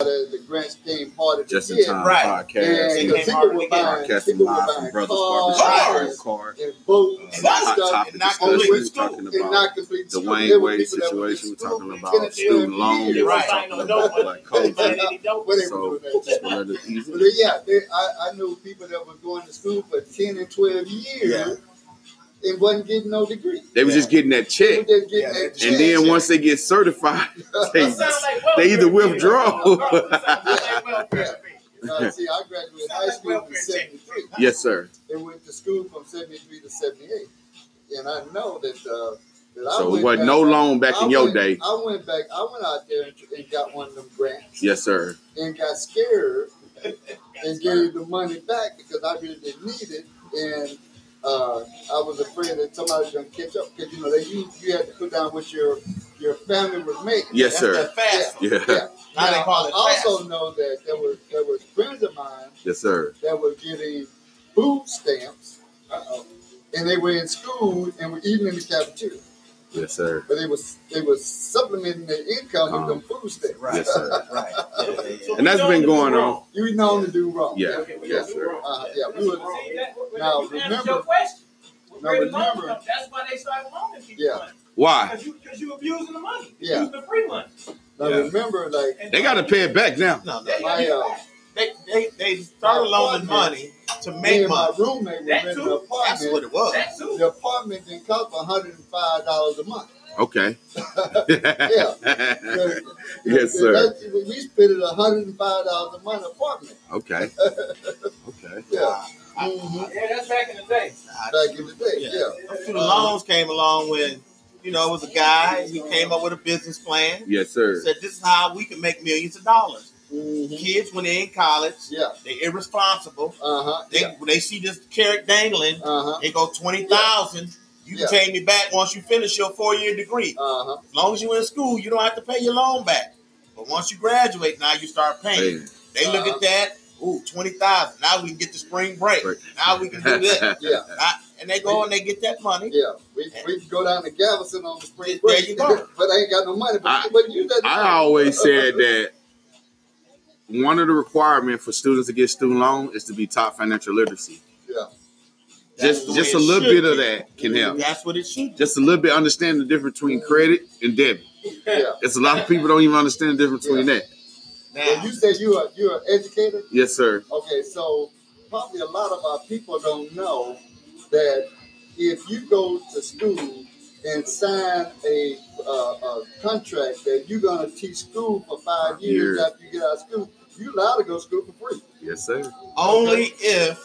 as the grants came harder to Just in get. time And podcast. people were buying Brothers cars and boats and Hot stuff. topic And discussion. We're talking about the Wayne Wade situation. We're talking about student loans. We're talking about like COVID. So just to let it easy. But yeah, I know people that were going to school for 10 and 12 years and wasn't getting no degree. They were just getting that check. And then once they get certified, they either withdraw. See, I graduated high school in 73. Yes, sir. And went to school from 73 to 78. And I know that so it wasn't no loan back in your day. I went out there and got one of them grants. Yes, sir. And got scared and gave the money back because I really didn't need it. And I was afraid that somebody was going to catch up because, you had to put down what your family was making. Yes, sir. That's fast. Yeah. Now they call it I also know that there were friends of mine. Yes, sir. That were getting food stamps. And they were in school and were eating in the cafeteria. Yes, sir. But they was supplementing their income with them food stamps. Right. Yes, sir. Right. And that's been going on. You known to do wrong. Yeah. Yes, sir. We were. Now remember. That's why they started loaning people money. Why? Because you abusing the money. Yeah. Using the free money. Now remember, like they got to pay it back now. No. They started loaning money to make money. My roommate was renting an apartment. That's what it was. The apartment didn't cost $105 a month. Okay. Yeah. Yes, sir. We spent it $105 a month apartment. Okay. Okay. Yeah. Yeah, that's back in the day. Back in the day, yeah. The loans came along when, it was a guy. He came up with a business plan. Yes, sir. Said this is how we can make millions of dollars. Kids, when they're in college, they're irresponsible. They see this carrot dangling. They go 20,000. You can pay me back once you finish your 4-year degree. As long as you're in school, you don't have to pay your loan back. But once you graduate, now you start paying. They look at that. Ooh, 20,000. Now we can get the spring break. Now we can do that. And they go and they get that money. Yeah, we can go down to Galveston on the spring break. There you go. But I ain't got no money. But use that. I always said that one of the requirements for students to get student loan is to be taught financial literacy. Yeah. Just a little bit of that can help. That's what it should be. Just a little bit understand the difference between credit and debit. Yeah. It's a lot of people don't even understand the difference between that. Well, you said you're an educator? Yes, sir. Okay, so probably a lot of our people don't know that if you go to school and sign a contract that you're going to teach school for 5 years after you get out of school, you're allowed to go to school for free. Yes, sir. Only if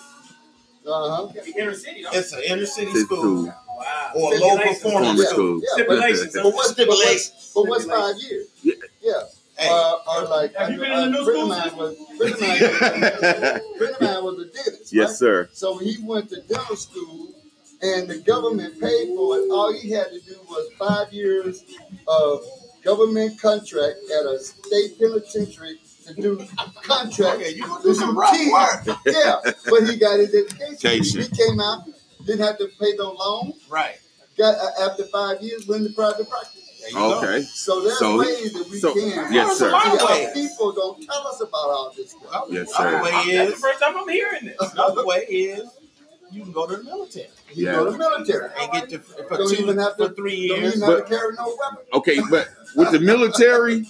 Inner city, it's an inner city school. Wow. Or a low performance school. Yeah, Stipulations. But what's 5 years? Yeah. Hey. Or like, have you been in the new school? Friend of mine was a dentist. Yes, right? sir. So when he went to dental school and the government paid for it, all he had to do was 5 years of government contract at a state penitentiary to do contract. Okay, you gonna do some rough work. Yeah, but he got his education. Education. He came out, didn't have to pay no loan. Right. Got after 5 years, went into private practice. Okay. So there's ways that we can. Yes, sir. Our people don't tell us about all this stuff. Yes, sir. That's the first time I'm hearing this. Another way is you can go to the military. You go to the military and get to for don't even have to, 3 Don't years. even have to carry no weapon. Okay, but with the military,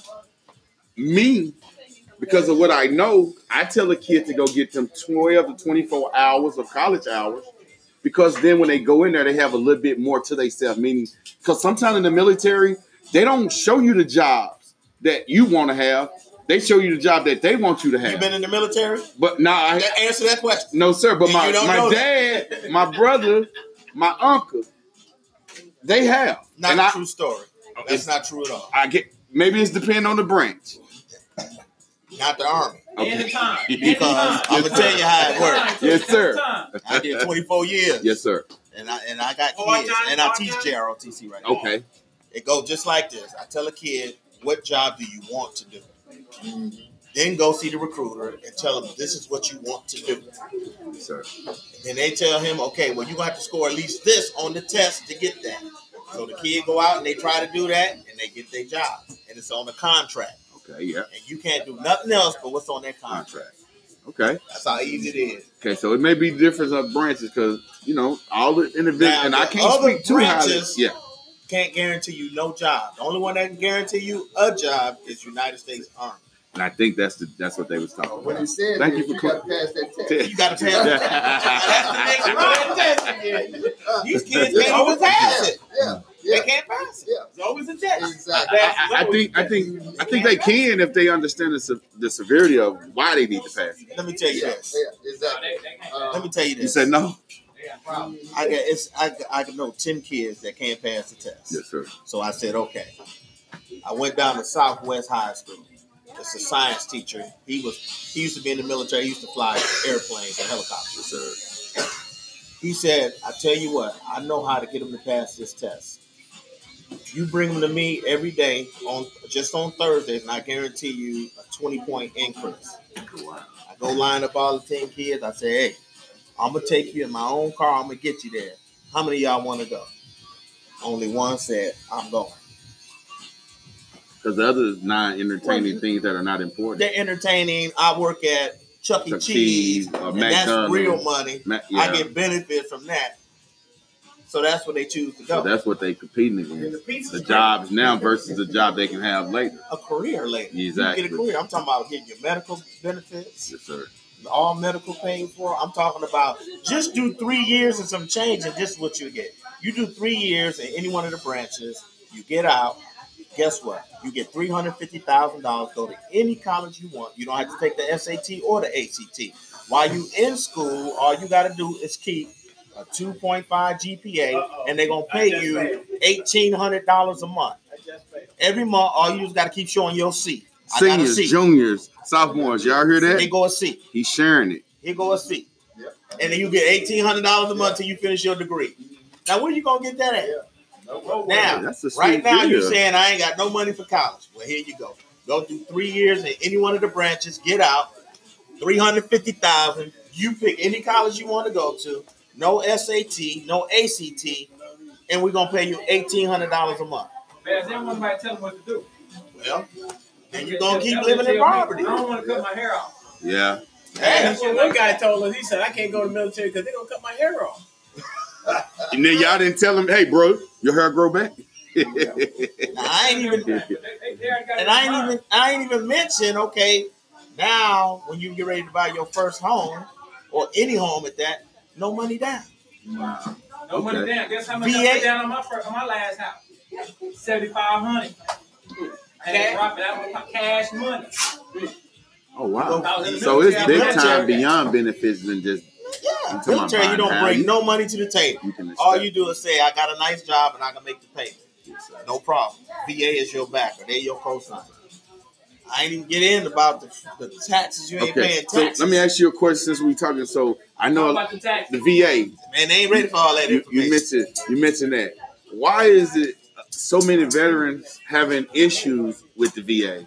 because of what I know, I tell a kid to go get them 12 to 24 hours of college hours. Because then when they go in there, they have a little bit more to themselves. Meaning, because sometimes in the military, they don't show you the jobs that you want to have. They show you the job that they want you to have. You been in the military? But now answer that question. No, sir. But my dad, my brother, my uncle, they have. Not a true story. That's not true at all. Maybe it's depending on the branch. Not the Army. Okay. And the time. Because I'm gonna tell you how it works. Yes, sir. I did 24 years. Yes, sir. And I got kids, and I teach JROTC right now. Okay. It goes just like this. I tell a kid, what job do you want to do? Then go see the recruiter and tell him this is what you want to do. Yes, sir. And they tell him, okay, well, you're going to have to score at least this on the test to get that. So the kid go out and they try to do that, and they get their job. And it's on the contract. Okay, yeah. And you can't do nothing else but what's on that contract. Okay. That's how easy it is. Okay, so it may be different of branches because, all the individuals, and I can't speak too highly. Yeah. Can't guarantee you no job. The only one that can guarantee you a job is United States Army. And I think that's what they was talking about. What he said, thank you for got to pass that test. You got to pass that test. These kids can't even pass it. Yeah. They can't pass it. Yeah. It's always a test. Exactly. I think they can if they understand the severity of why they need to pass it. Let me tell you this. Yeah, exactly. Let me tell you this. You said no? I know 10 kids that can't pass the test. Yes, sir. So I said, okay. I went down to Southwest High School. It's a science teacher. He used to be in the military. He used to fly airplanes and helicopters. Yes, sir. He said, I tell you what, I know how to get them to pass this test. You bring them to me every day on Thursdays, and I guarantee you a 20-point increase. Wow. I go line up all the 10 kids. I say, hey, I'm going to take you in my own car. I'm going to get you there. How many of y'all want to go? Only one said, I'm going. Because the other 9 entertaining things that are not important. They're entertaining. I work at Chuck E. Cheese, and that's real money. I get benefit from that. So that's what they choose to go. So that's what they competing against. The jobs now versus the job they can have later. A career later. Exactly. You get a career. I'm talking about getting your medical benefits. Yes, sir. All medical paid for. I'm talking about just do 3 years and some change, and this is what you get. You do 3 years in any one of the branches. You get out. Guess what? You get $350,000. Go to any college you want. You don't have to take the SAT or the ACT. While you in school, all you got to do is keep a 2.5 GPA, and they're going to pay you $1,800 a month. Every month, all you just got to keep showing your C. Seniors, juniors, sophomores, y'all hear that? Here go a C. He's sharing it. Here go a C. And then you get $1,800 a month till you finish your degree. Now, where you going to get that at? Now, right now, you're saying I ain't got no money for college. Well, here you go. Go through 3 years in any one of the branches, get out, $350,000. You pick any college you want to go to. No SAT, no ACT, and we're gonna pay you $1,800 a month. Man, they don't want nobody to tell them what to do. Well, then you're gonna keep living in poverty. I don't want to cut my hair off. Yeah. That's what one guy told us. He said, I can't go to the military because they're gonna cut my hair off. And then y'all didn't tell him, hey, bro, your hair grow back. I ain't even mention, okay, now when you get ready to buy your first home or any home at that, no money down. Wow. No money down. Guess how much I put down on my last house? $7,500. And drop it out with cash money. Oh wow! So it's big time beyond benefits than just. Yeah, military. You don't bring no money to the table. All you do is say, "I got a nice job and I can make the payment." No problem. VA is your backer. They're your cosigner. I ain't even get in about the taxes. You ain't paying taxes. So let me ask you a question since we talking. So I know the VA. Man, they ain't ready for all that information. You mentioned that. Why is it so many veterans having issues with the VA?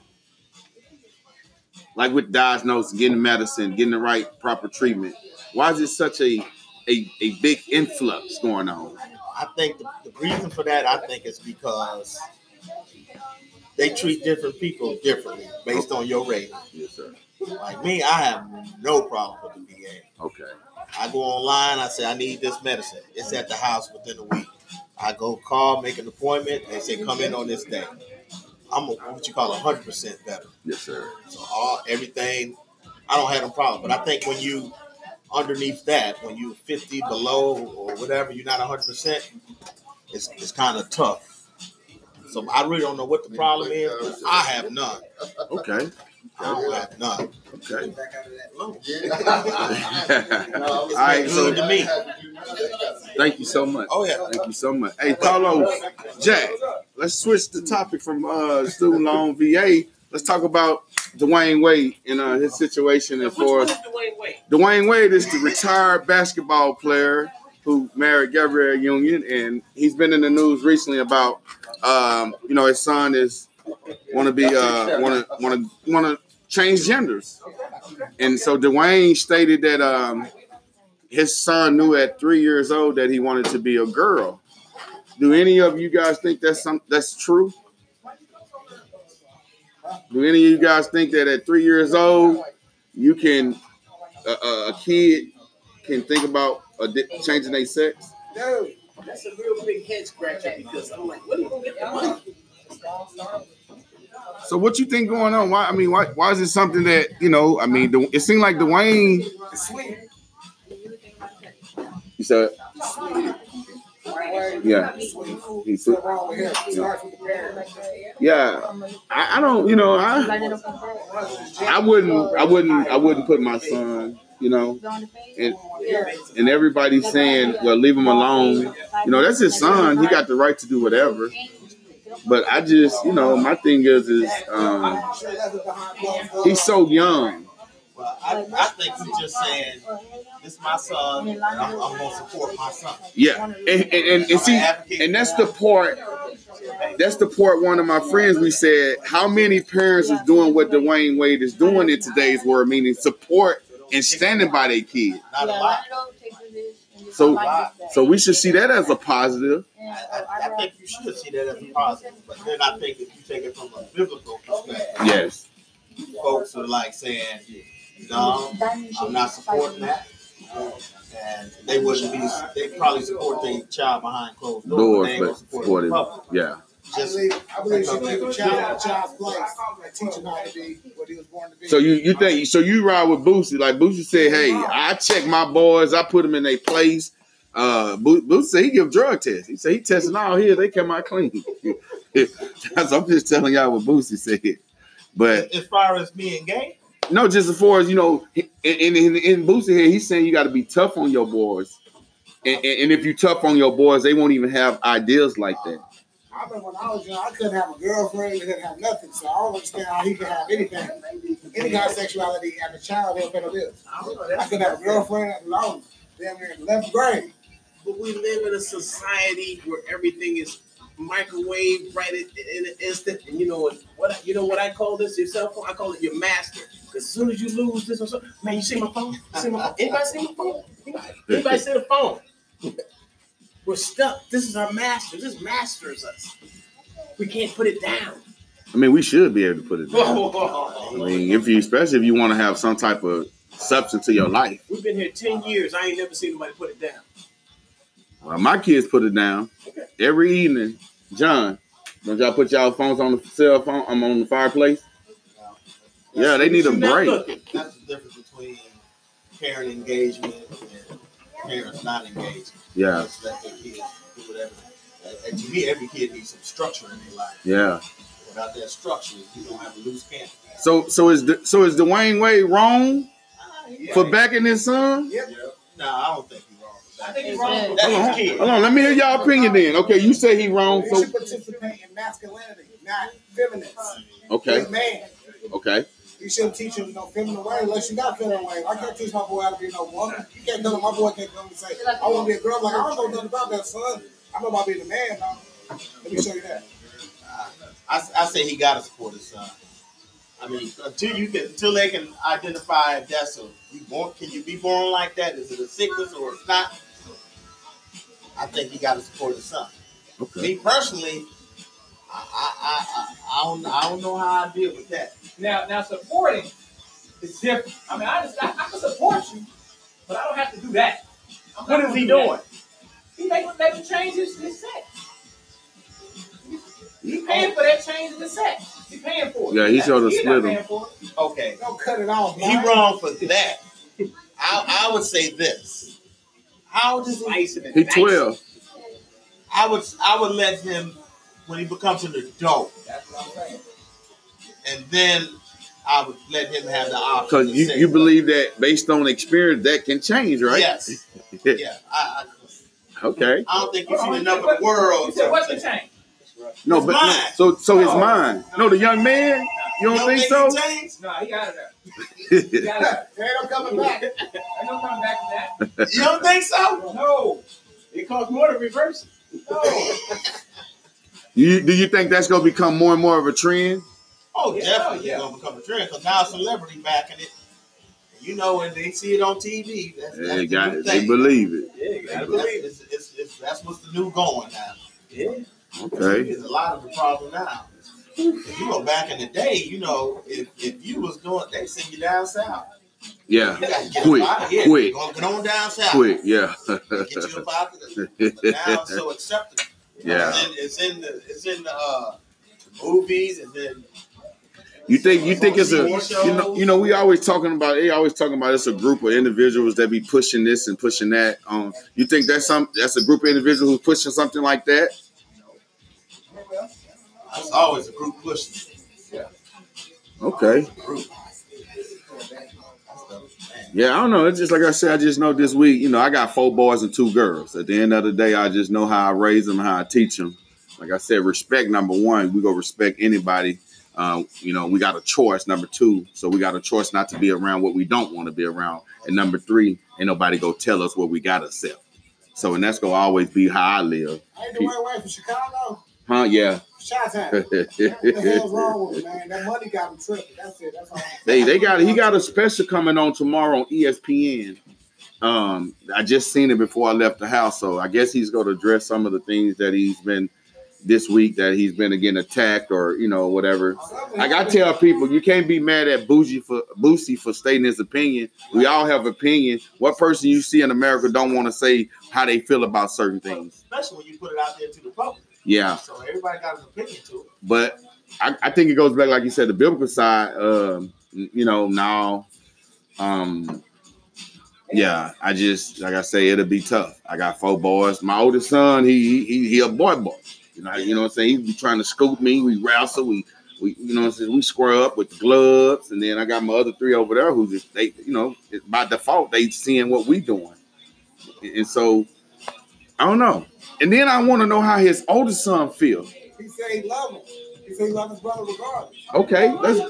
Like with diagnosis, getting medicine, getting the right proper treatment. Why is it such a big influx going on? I think the reason for that, is because they treat different people differently based on your rating. Yes, sir. Like me, I have no problem with the VA. Okay. I go online, I say, I need this medicine. It's at the house within a week. I go call, make an appointment. They say, come in on this day. I'm what you call 100% better. Yes, sir. So everything, I don't have no problem. But I think when you underneath that, when you're 50 below or whatever, you're not 100%, it's kind of tough. So I really don't know what the problem is. I have none. Okay. I don't have none. Okay. All right, so to me. Thank you so much. Oh yeah. Thank you so much. Hey, Carlos, Jack, let's switch the topic from student loan VA. Let's talk about Dwayne Wade and his situation as far as Dwayne Wade is the retired basketball player who married Gabrielle Union, and he's been in the news recently about his son is want to change genders, and so Dwayne stated that his son knew at 3 years old that he wanted to be a girl. Do any of you guys think that's true? Do any of you guys think that at 3 years old, you can a kid can think about changing their sex? No, that's a real big head scratcher because I'm like, what are you gonna get the money? So what you think going on? Why is it something that it seemed like Dwayne. You said, yeah. Yeah. I don't. I wouldn't put my son. And everybody's saying, well, leave him alone. That's his son. He got the right to do whatever. But I just, my thing is he's so young. Well, I think he's just saying, this is my son, and I'm going to support my son. Yeah, and see, and that's the part one of my friends, we said, how many parents is doing what Dwayne Wade is doing in today's world, meaning support and standing by their kid. Not a lot. So we should see that as a positive. I think you should see that as a positive, but then I think if you take it from a biblical perspective, yes, folks are like saying, no, I'm not supporting that. And they probably support their child behind closed doors. They ain't support it in public. Yeah. I believe you should give a child's place and teach him how to be what he was born to be. So you think, so you ride with Boosie, like Boosie said, hey, I check my boys, I put them in their place. Boosie said he give drug tests. He said he testing all here, they come out clean. I'm just telling y'all what Boosie said. But as far as being gay? No, just as far as, in Boosie here, he's saying you got to be tough on your boys. And if you tough on your boys, they won't even have ideas like that. I remember when I was young, I couldn't have a girlfriend, I couldn't have nothing. So I don't understand how he could have anything, any kind of sexuality as a child. I couldn't have a girlfriend alone. Damn near 11th grade. But we live in a society where everything is microwave right in an instant. And you know what I call this? Your cell phone? I call it your master. As soon as you lose this or something, man, you see my phone? Anybody see my phone? Anybody see the phone? We're stuck. This is our master. This masters us. We can't put it down. I mean, we should be able to put it down. I mean, especially if you want to have some type of substance to your life. We've been here 10 years. I ain't never seen nobody put it down. Well, my kids put it down every evening. John, don't y'all put y'all phones on the cell phone? I'm on the fireplace. Yeah, they need a break. That's the difference between parent engagement and parents not engaged. Yeah. Just let their kids do whatever. And to me, every kid needs some structure in their life. Yeah. Without that structure, you don't have a loose cannon. So is Dwayne Wade wrong for backing his son? Yep. No, I don't think he's wrong. I think he's wrong. Hold on, let me hear y'all opinion then. Okay, you say he wrong. He should participate in masculinity, not feminine. Okay. Man. Okay. You shouldn't teach him no feminine way unless you got feminine way. I can't teach my boy how to be no woman. You can't tell him, my boy can't come and say, I want to be a girl. Like, I don't know nothing about that, son. I know about being a man, though. Let me show you that. I say he got to support his son. I mean, until they can identify if that's can you be born like that? Is it a sickness or it's not? I think he got to support his son. Okay. Me personally, I don't know how I deal with that. Now supporting is different. I mean, I can support you, but I don't have to do that. What is he doing? He making changes in his sex. He's paying for that change in the sex. He's paying for it. Yeah, he showed us split him. Okay. Don't cut it off, man. He wrong for that. I would say this. How does he 12? I would let him when he becomes an adult. That's what I'm saying. And then I would let him have the option. Because you believe that based on experience that can change, right? Yes. Yeah. Okay. I don't think you've seen enough of the world. So what's the change? No, but so his mind. No, the young man. You don't think so? No, he got it there. He got it there. Ain't no coming back. Ain't no coming back to that. You don't think so? No. It costs more to reverse it. No. Do you think that's going to become more and more of a trend? Oh, definitely it's going to become a trend because now a celebrity backing it. You know, when they see it on TV, they believe it. Yeah, they believe it. That's what's the new going now. Yeah. Okay. There's a lot of the problem now. If you go back in the day, you know, if you was doing, they send you down south. Yeah, you gotta get quick. Get on down south. Quick, yeah. Get you up out of there. But now it's so accepted. Yeah. It's in the movies, and then. You think it's a we always talking about it's a group of individuals that be pushing this and pushing that. You think that's a group of individuals who's pushing something like that? That's always a group pushing. Yeah. Okay. Yeah, I don't know. It's just like I said. I just know this week, I got 4 boys and 2 girls. At the end of the day, I just know how I raise them, how I teach them. Like I said, respect number 1. We gonna respect anybody. We got a choice, number 2. So we got a choice not to be around what we don't want to be around. And number 3, ain't nobody go tell us what we got to accept. So, and that's going to always be how I live. Ain't the way from Chicago? Huh? Yeah. Shot-town. What the hell's wrong with it, man? That money got him tripping. That's it. That's all. He got a special coming on tomorrow on ESPN. I just seen it before I left the house. So I guess he's going to address some of the things that he's been this week that he's been again attacked or whatever. Like I tell people, you can't be mad at Boosie for stating his opinion. We all have opinion. What person you see in America don't want to say how they feel about certain things, especially when you put it out there to the public. Yeah. So everybody got an opinion to it. But I think it goes back, like you said, the biblical side. Now, yeah. I just like I say, it'll be tough. I got 4 boys. My oldest son, he a boy. You know what I'm saying? He be trying to scoop me. We wrestle. We we square up with the gloves. And then I got my other 3 over there who just, by default, they seeing what we doing. And so, I don't know. And then I want to know how his oldest son feel. He said he love him. He said he love his brother regardless. Okay.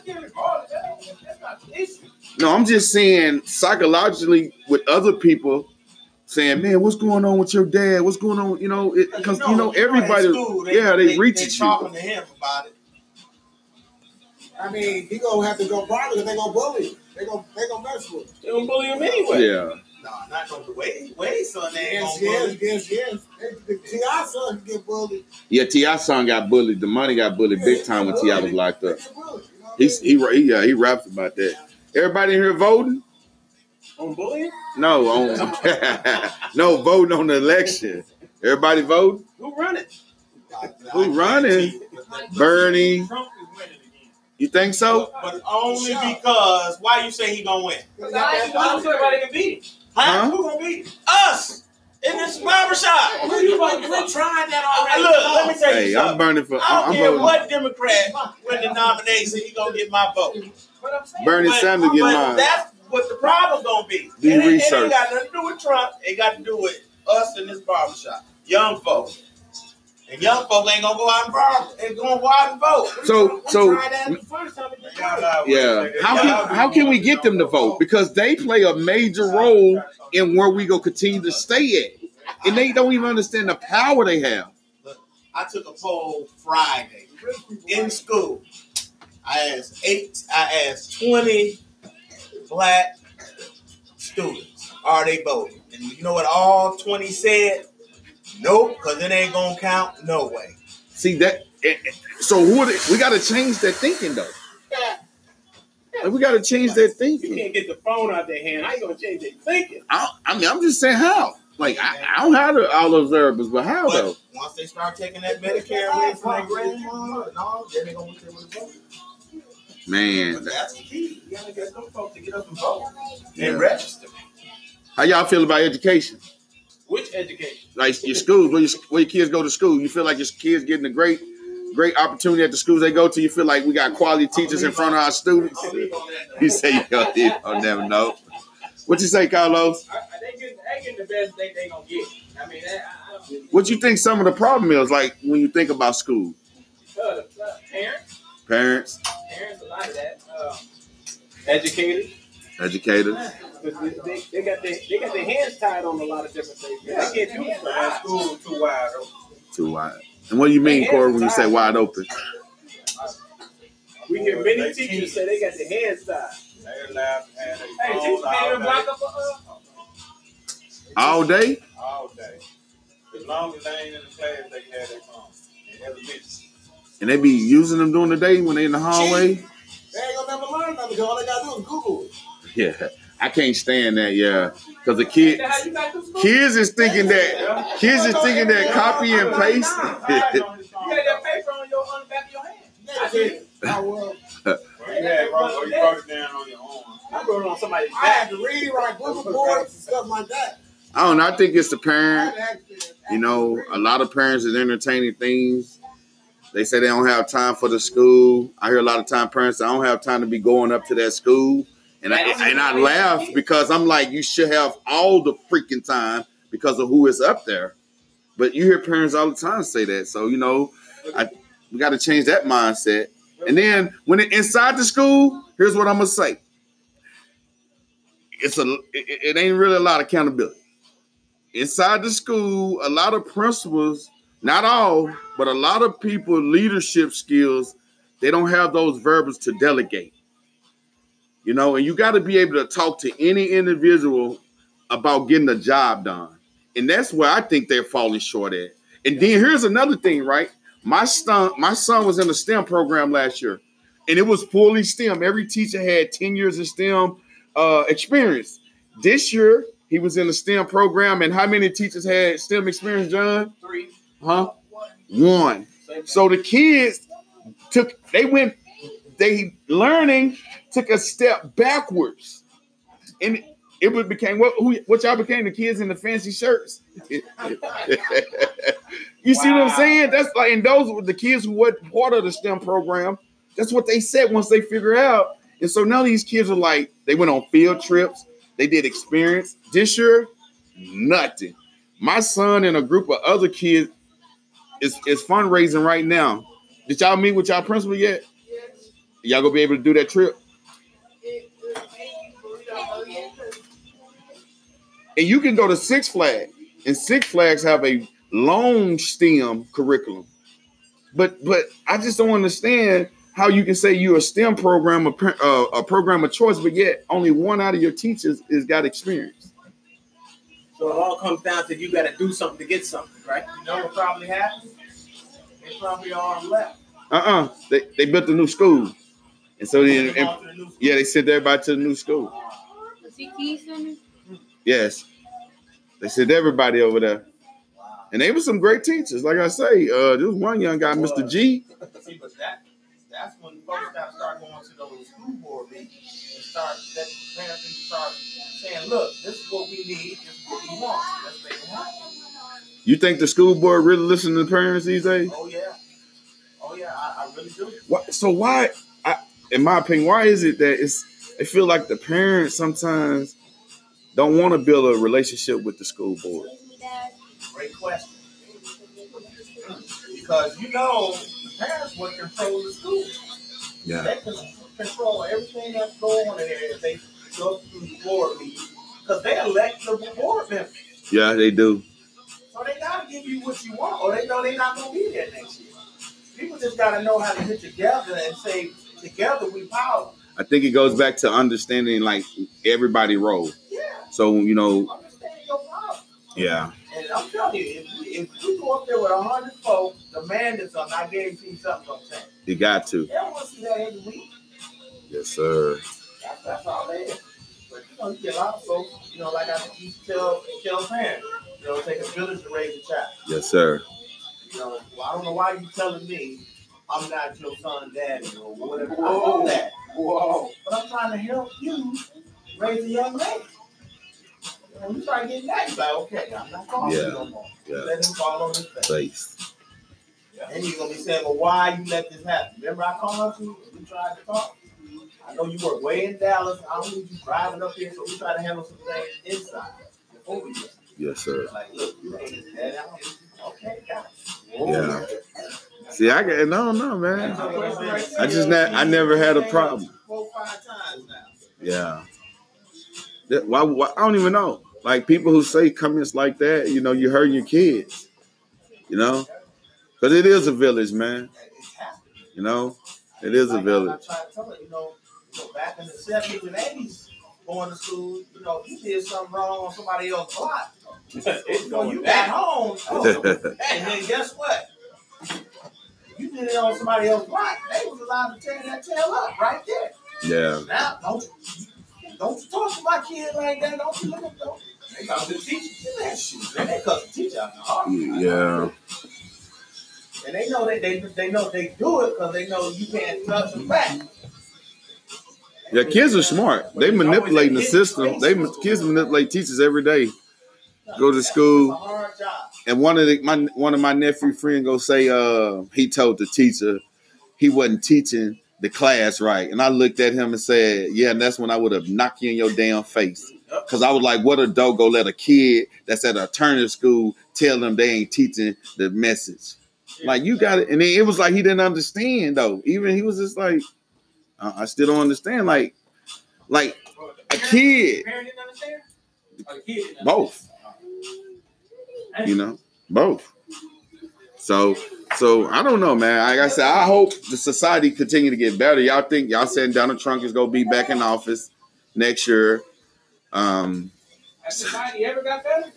No, I'm just saying psychologically with other people, saying, man, what's going on with your dad? What's going on? Because everybody, they reach at you. Talking to him about it. I mean, he gonna have to go private because they gonna bully him. They gonna mess with him. They gonna bully him anyway. Yeah. No, not gonna Wade son. They ain't yes. The T.I. son can get bullied. Yeah, T.I. son got bullied. The money got bullied big time when T.I. was locked up. He raps about that. Everybody in here voting? On bullying? No, no, voting on the election. Everybody vote? Who running? Who running? Bernie. Trump is winning again. You think so? But only because, why you say he gonna win? Everybody can beat him. Huh? Who gonna beat him? Us! In this barbershop. We tried that already. Look, let me tell you something. I'm burning for. I don't care what Democrat win the nomination, he gonna get my vote. Bernie Sanders get mine. That's what the problem gonna be. Do research. It ain't got nothing to do with Trump. It got to do with us in this barbershop. Young folks. And young folks ain't gonna go out and barber. Ain't gonna go out and vote. Yeah. How can we get them to vote? Because they play a major role in where we go continue to stay at, and they don't even understand the power they have. Look, I took a poll Friday in school. I asked 20 black students, are they voting? And you know what all 20 said? Nope, because it ain't gonna count. No way. See that? So we got to change that thinking, though. Yeah. We got to change that thinking. You can't get the phone out their hand. How you gonna change their thinking? I'm just saying how. Like I don't have all those variables, but how though? Once they start taking that Medicare away from their grandma and all, then they gonna get with the vote. Man, but that's the key. You gotta get them folks to get up and vote and register. How y'all feel about education? Which education? Like your schools, where your kids go to school. You feel like your kids getting a great opportunity at the schools they go to. You feel like we got quality teachers in front of our students. You say you don't never know. What you say, Carlos? They get the best they gonna get. I mean, what you think some of the problem is, like when you think about school? Parents. Parents, a lot of that. Educators. They got their hands tied on a lot of different things. Yeah. They can't do it. That school too wide open. Too wide. And what do you mean, Corey, when you say wide open? We hear many teachers say they got their hands tied. Hey, teachers can't even block up all day? All day. As long as they ain't in the class, they can have their phone. In elementary. And they be using them during the day when they in the hallway. They ain't gonna never learn nothing because all they gotta do is Google it. Yeah, I can't stand that. Yeah, because the kids is thinking that copy and paste. You got that paper on the back of your hand. I will. You wrote it down on your own. I wrote it on somebody's I had to read, write Google boards and stuff like that. I don't know. I think it's the parent. You know, a lot of parents is entertaining things. They say they don't have time for the school. I hear a lot of time parents say, I don't have time to be going up to that school. And I laugh because I'm like, you should have all the freaking time because of who is up there. But you hear parents all the time say that. So, you know, we got to change that mindset. And then when inside the school, here's what I'm going to say. It ain't really a lot of accountability. Inside the school, a lot of principals, not all, but a lot of people, leadership skills, they don't have those verbs to delegate. You know, and you got to be able to talk to any individual about getting the job done. And that's where I think they're falling short at. And then here's another thing, right? My son was in a STEM program last year, and it was fully STEM. Every teacher had 10 years of STEM experience. This year, he was in a STEM program, and how many teachers had STEM experience, John? 3. Huh? 1. So the kids learning took a step backwards. And it became what y'all became, the kids in the fancy shirts. You see what I'm saying? That's like, and those were the kids who weren't part of the STEM program. That's what they said once they figure out. And so now these kids are like, they went on field trips, they did experience. This year, nothing. My son and a group of other kids is fundraising right now. Did y'all meet with y'all principal yet? Yes. Y'all gonna be able to do that trip? And you can go to Six Flags, and Six Flags have a long STEM curriculum. But I just don't understand how you can say you're a STEM program, a program of choice, but yet only one out of your teachers has got experience. So it all comes down to you got to do something to get something, right? You know what probably happened? They probably all left. They built a new school. And so then, they sent everybody to the new school. Yes. They sent everybody over there. And they were some great teachers. Like I say, there was one young guy, Mr. G. See, but that's when folks got to start going to those school board meetings and start letting parents start saying, look, this is what we need, this is what we want. Let's make it happen. You think the school board really listens to the parents these days? Oh, yeah. I really do. So why, in my opinion, why is it that it feel like the parents sometimes don't want to build a relationship with the school board? Great question. Because, you know, the parents would control the school. Yeah. They can control everything that's going on in there if they go through the board meeting. Because they elect the board members. Yeah, they do. So they got to give you what you want, or they know they're not going to be there next year. People just got to know how to get together and say, together we power. I think it goes back to understanding, like, everybody's role. Yeah. So, you know. Understand your power. Yeah. And I'm telling you, if we go up there with 100 folks, the mandate on, I guarantee something's going to change. You got to. They don't want to see that every week. Yes, sir. That's all they is. But, you know, you get a lot of folks, you know, like I used to tell parents, you know, take a village to raise a child. Yes, sir. You know, well, I don't know why you telling me I'm not your son, daddy, or whatever. I know that. Whoa. But I'm trying to help you raise a young man. When you start getting that, you're like, okay, I'm not calling you no more. Yeah. Let him fall on his face. Yeah. And you're going to be saying, well, why you let this happen? Remember I called up to you and we tried to talk? I know you work way in Dallas. I don't need you driving up here, so we try to handle some things inside before we do. Yes, sir. Like, look, you ain't that out. Okay, got it. Yeah. See, no, man. I never had a problem. 4 or 5 times now. Yeah. Why? I don't even know. Like, people who say comments like that, you know, you hurt your kids. You know? Because it is a village, man. You know? It is a village. I try to tell her, you know, back in the 70s and 80s, going to school, you know, you did something wrong on somebody else's block. You got home, and then guess what? You did it on somebody else's block, they was allowed to tear that tail up right there. Yeah. Now, don't you talk to my kid like that. Don't you look at them. They got the teacher. That shit. They cut the teacher out the heart. Yeah. And they know they know they do it because they know you can't touch them back. Yeah, kids are smart. They manipulating the system. Kids manipulate teachers every day. Go to school, It's a hard job. and one of my nephew friends go say he told the teacher he wasn't teaching the class right, and I looked at him and said, "Yeah," and that's when I would have knocked you in your damn face, because I was like, "What a dog go let a kid that's at an alternative school tell them they ain't teaching the message." Like, you got it, and then it was like he didn't understand though. Even he was just like, I still don't understand. Like a kid, both. You know, both. So I don't know, man. Like I said, I hope the society continue to get better. Y'all think saying Donald Trump is gonna be back in office next year? Has society ever got better?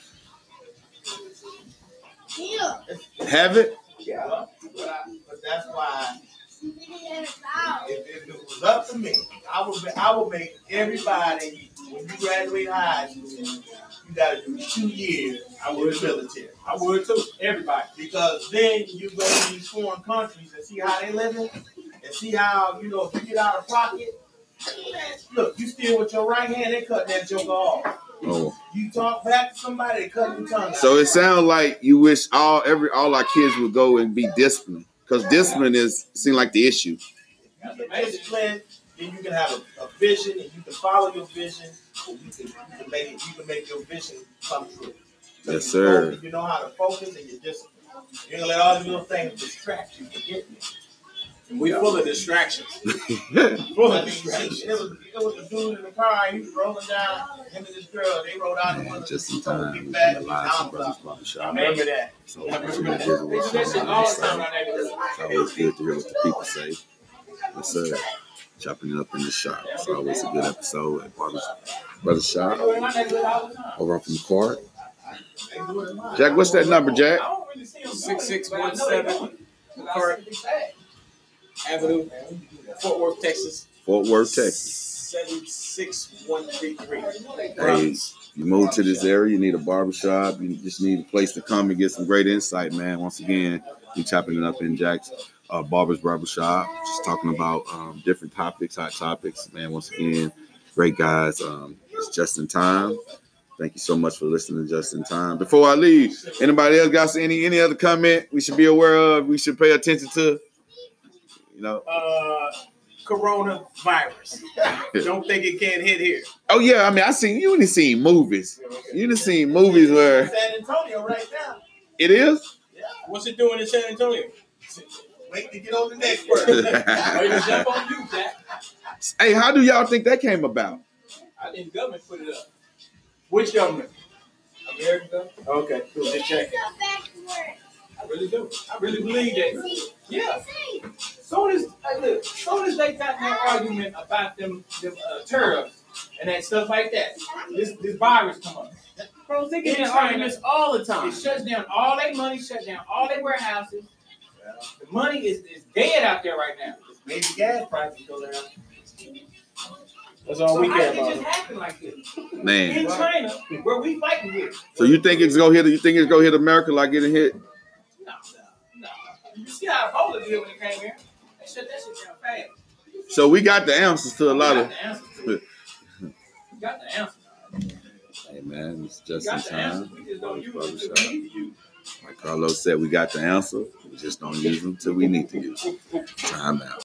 Have it? Yeah, but that's why. If it was up to me, I would make everybody, when you graduate high school, you got to do 2 years in the military. I would too. Everybody. Because then you go to these foreign countries and see how they living, and see how, if you get out of pocket, look, you steal with your right hand, they cut that joker off. Oh. You talk back to somebody, they cut your tongue out. So it sounds like you wish all our kids would go and be disciplined. Because discipline seems like the issue. You get disciplined, then you can have a vision, and you can follow your vision, and you can make your vision come true. Yes, sir. You know how to focus, and you're gonna let all these little things distract you. And we full of distractions. Full of distractions. It was a dude in the car. He was rolling down. Him and this girl. They rode out the window. Just in time, we realized some brothers barbershop. I remember that. So it's always good to hear what the people say. Yes, sir. Chopping it up in the shop. It's always a good episode at Brother's Shop. Over from the court. Jack, what's that number, Jack? 6617 McCart Avenue, Fort Worth, Texas. Fort Worth, Texas. 76133. Hey, you move to this area, you need a barbershop, you just need a place to come and get some great insight, man. Once again, we chopping it up in Jack's Barber's Barbershop, just talking about different topics, hot topics. Man, once again, great guys. It's Just in Time. Thank you so much for listening to Just in Time. Before I leave, anybody else got any other comment we should be aware of, we should pay attention to? Coronavirus. Don't think it can't hit here. Oh yeah, I mean, you done seen movies. You done seen movies where San Antonio right now. it is. Yeah. What's it doing in San Antonio? Wait to get on the next word. Wait to jump on you, Jack. Hey, how do y'all think that came about? I think the government put it up. Which government? American government. Okay, cool. Just check. I really do. I really believe that. Yeah. Soon as they got that argument about them tariffs and that stuff like that, this virus come up. Bro, they get arguments all the time. It shuts down all their money, shuts down all their warehouses. The money is dead out there right now. Maybe gas prices go down. That's all we care How did it about. just happen like this? Man. In China, where we fighting with. So you think it's gonna hit? You think it's gonna hit America like getting hit? No. You see how Ebola did when it came here? They shut that shit down fast. So we got the answers to a lot of. We got the answer. Hey man, it's We Just got in the Time. answer. We just don't use it Barbershop. until we need to use it. Like Carlos said, we got the answer. We just don't use them till we need to use them. Time out.